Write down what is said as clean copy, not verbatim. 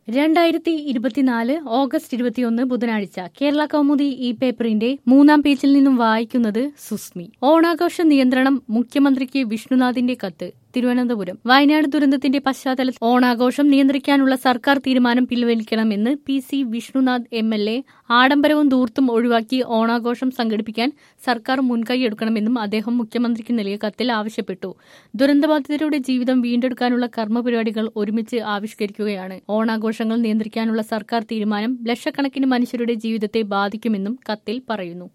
2024 August 21 ബുധനാഴ്ച കേരള കൗമുദി ഈ പേപ്പറിന്റെ 3-ാം പേജിൽ നിന്നും വായിക്കുന്നത് സുസ്മി. ഓണാഘോഷ നിയന്ത്രണം മുഖ്യമന്ത്രിക്ക് വിഷ്ണുനാഥിന്റെ കത്ത്. തിരുവനന്തപുരം. വയനാട് ദുരന്തത്തിന്റെ പശ്ചാത്തലത്തിൽ ഓണാഘോഷം നിയന്ത്രിക്കാനുള്ള സർക്കാർ തീരുമാനം പിൻവലിക്കണമെന്ന് PC വിഷ്ണുനാഥ് MLA. ആഡംബരവും ധൂർത്തും ഒഴിവാക്കി ഓണാഘോഷം സംഘടിപ്പിക്കാൻ സർക്കാർ മുൻകൈയെടുക്കണമെന്നും അദ്ദേഹം മുഖ്യമന്ത്രിക്ക് നൽകിയ കത്തിൽ ആവശ്യപ്പെട്ടു. ദുരന്തബാധിതരുടെ ജീവിതം വീണ്ടെടുക്കാനുള്ള കർമ്മപരിപാടികൾ ഒരുമിച്ച് ആവിഷ്കരിക്കുകയാണ്. ഓണാഘോഷങ്ങൾ നിയന്ത്രിക്കാനുള്ള സർക്കാർ തീരുമാനം ലക്ഷക്കണക്കിന് മനുഷ്യരുടെ ജീവിതത്തെ ബാധിക്കുമെന്നും കത്തിൽ പറയുന്നു.